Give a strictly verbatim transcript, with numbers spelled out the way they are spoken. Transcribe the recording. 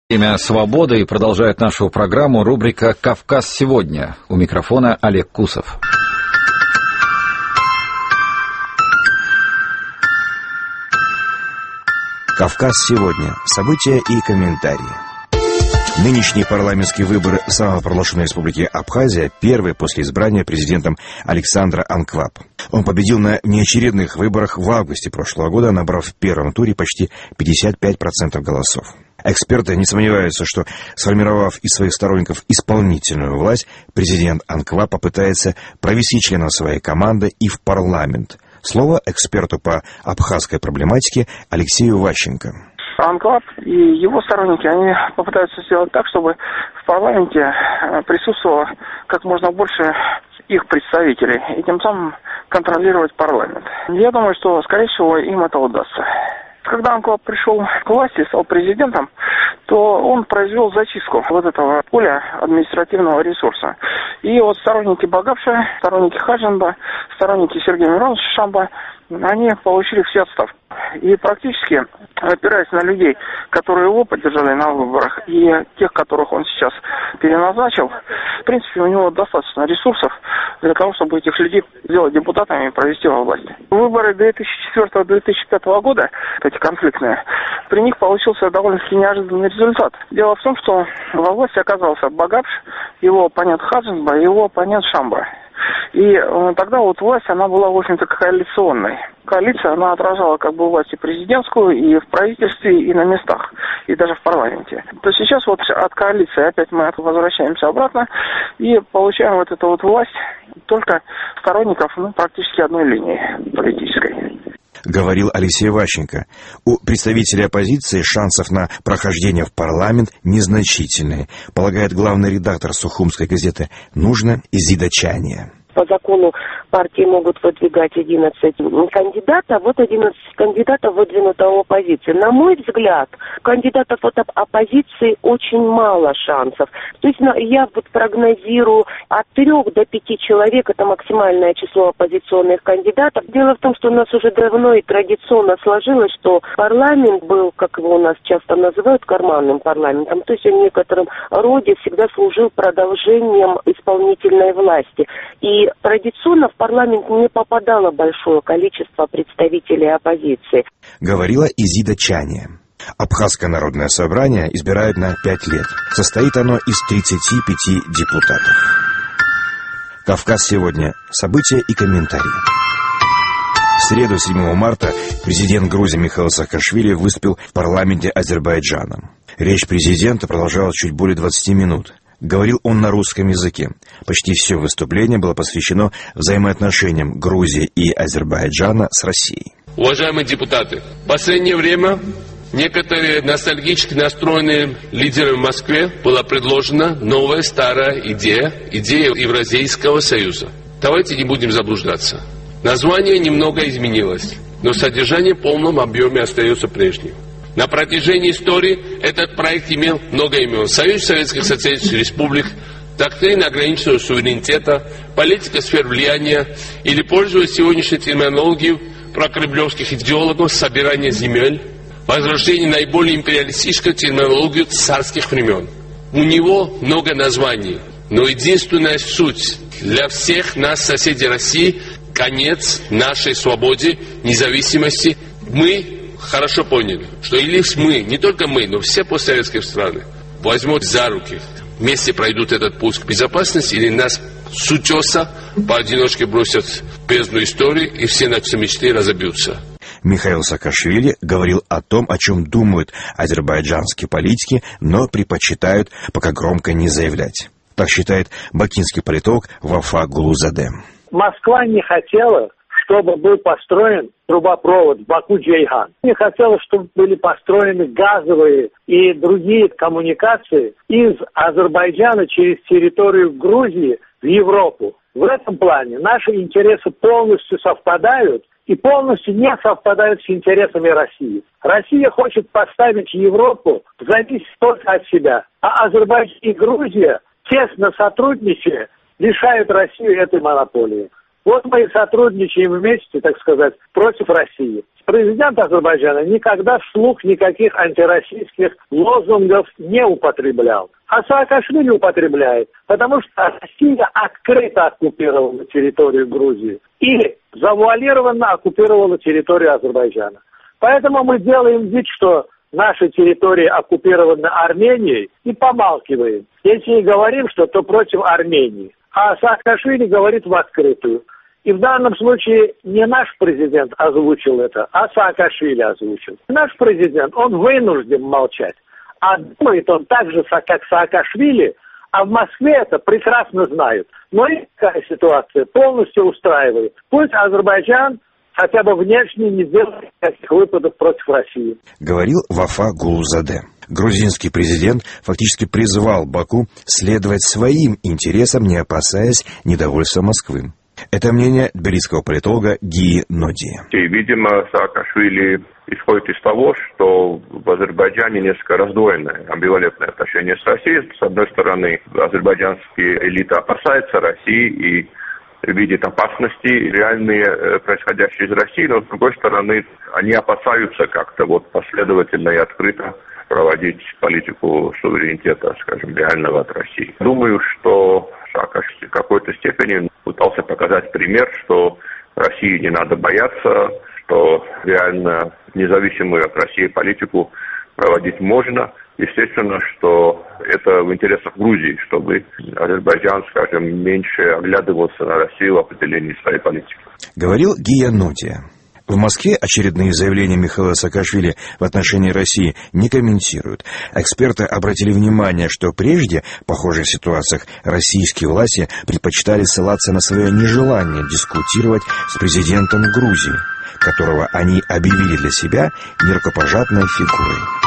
Время свободы, и продолжает нашу программу рубрика «Кавказ сегодня». У микрофона Олег Кусов. «Кавказ сегодня». События и комментарии. Нынешние парламентские выборы самопровозглашенной республики Абхазия первые после избрания президентом Александра Анкваб. Он победил на неочередных выборах в августе прошлого года, набрав в первом туре почти пятьдесят пять процентов голосов. Эксперты не сомневаются, что, сформировав из своих сторонников исполнительную власть, президент Анкваб попытается провести членов своей команды и в парламент. Слово эксперту по абхазской проблематике Алексею Ващенко. Анкваб и его сторонники, они попытаются сделать так, чтобы в парламенте присутствовало как можно больше их представителей, и тем самым контролировать парламент. Я думаю, что, скорее всего, им это удастся. Когда Анкваб пришел к власти, стал президентом, то он произвел зачистку вот этого поля административного ресурса. И вот сторонники Багапша, сторонники Хаджинба, сторонники Сергея Мироновича Шамба, они получили все отставки. И практически, опираясь на людей, которые его поддержали на выборах, и тех, которых он сейчас переназначил, в принципе, у него достаточно ресурсов для того, чтобы этих людей сделать депутатами и провести во власть. Выборы две тысячи четвёртого — две тысячи пятого года, эти конфликтные, при них получился довольно-таки неожиданный результат. Дело в том, что во власти оказался Багапш, его оппонент Хаджинба и его оппонент Шамба. И э, тогда вот власть, она была, в общем-то, коалиционной. Коалиция, она отражала как бы власть и президентскую, и в правительстве, и на местах, и даже в парламенте. То сейчас вот от коалиции опять мы возвращаемся обратно и получаем вот эту вот власть только сторонников, ну, практически одной линии политической. Говорил Алексей Ващенко. У представителей оппозиции шансов на прохождение в парламент незначительные, полагает главный редактор Сухумской газеты. Нужно изидачание. По закону партии могут выдвигать одиннадцать кандидатов, вот одиннадцать кандидатов выдвинуто у оппозиции. На мой взгляд, кандидатов от оппозиции очень мало шансов. То есть я вот прогнозирую от трех до пяти человек, это максимальное число оппозиционных кандидатов. Дело в том, что у нас уже давно и традиционно сложилось, что парламент был, как его у нас часто называют, карманным парламентом. То есть он в некотором роде всегда служил продолжением исполнительной власти. И традиционно в парламент не попадало большое количество представителей оппозиции. Говорила Изида Чане. Абхазское народное собрание избирают на пять лет. Состоит оно из тридцати пяти депутатов. «Кавказ сегодня». События и комментарии. В среду, седьмого марта, президент Грузии Михаил Саакашвили выступил в парламенте Азербайджана. Речь президента продолжалась чуть более двадцати минут. Говорил он на русском языке. Почти все выступление было посвящено взаимоотношениям Грузии и Азербайджана с Россией. Уважаемые депутаты, в последнее время некоторые ностальгически настроенные лидеры в Москве была предложена новая старая идея, идея Евразийского союза. Давайте не будем заблуждаться. Название немного изменилось, но содержание в полном объеме остается прежним. На протяжении истории этот проект имел много имен. Союз Советских Социалистических Республик, доктрина ограниченного суверенитета, политика сфер влияния или, пользуясь сегодняшней терминологией прокремлевских идеологов, собирание земель, возрождение наиболее империалистической терминологии царских времен. У него много названий, но единственная суть для всех нас, соседей России, конец нашей свободе, независимости. Мы хорошо поняли, что или мы, не только мы, но все постсоветские страны возьмут за руки, вместе пройдут этот путь к безопасности, или нас с утеса поодиночке бросят в бездну истории, и все наши мечты разобьются. Михаил Саакашвили говорил о том, о чем думают азербайджанские политики, но предпочитают пока громко не заявлять. Так считает бакинский политолог Вафа Гулузаде. Москва не хотела, чтобы был построен трубопровод Баку-Джейхан. Не хотелось, чтобы были построены газовые и другие коммуникации из Азербайджана через территорию Грузии в Европу. В этом плане наши интересы полностью совпадают и полностью не совпадают с интересами России. Россия хочет поставить Европу зависеть только от себя, а Азербайджан и Грузия, тесно сотрудничая, лишают Россию этой монополии. Вот мы и сотрудничаем вместе, так сказать, против России. Президент Азербайджана никогда вслух никаких антироссийских лозунгов не употреблял. А Саакашвили употребляет, потому что Россия открыто оккупировала территорию Грузии и завуалированно оккупировала территорию Азербайджана. Поэтому мы делаем вид, что наша территория оккупирована Арменией, и помалкиваем. Если не говорим, что то против Армении. А Саакашвили говорит в открытую. И в данном случае не наш президент озвучил это, а Саакашвили озвучил. Наш президент, он вынужден молчать. А думает он так же, как Саакашвили, а в Москве это прекрасно знают. Но и такая ситуация полностью устраивает. Пусть Азербайджан хотя бы внешне не делает никаких выпадов против России. Говорил Вафа Гулузаде. Грузинский президент фактически призвал Баку следовать своим интересам, не опасаясь недовольства Москвы. Это мнение тбилисского политолога Гии Ноди. И, видимо, Саакашвили исходит из того, что в Азербайджане несколько раздвоенное, амбивалентное отношение с Россией. С одной стороны, азербайджанские элиты опасаются России и видят опасности реальные, происходящие из России, но с другой стороны, они опасаются как-то вот последовательно и открыто проводить политику суверенитета, скажем, реального от России. Думаю, что Саакашвили в какой-то степени пытался показать пример, что России не надо бояться, что реально независимую от России политику проводить можно. Естественно, что это в интересах Грузии, чтобы Азербайджан, скажем, меньше оглядывался на Россию в определении своей политики. Говорил Гия Ноди. В Москве очередные заявления Михаила Саакашвили в отношении России не комментируют. Эксперты обратили внимание, что прежде в похожих ситуациях российские власти предпочитали ссылаться на свое нежелание дискутировать с президентом Грузии, которого они объявили для себя нерукопожатной фигурой.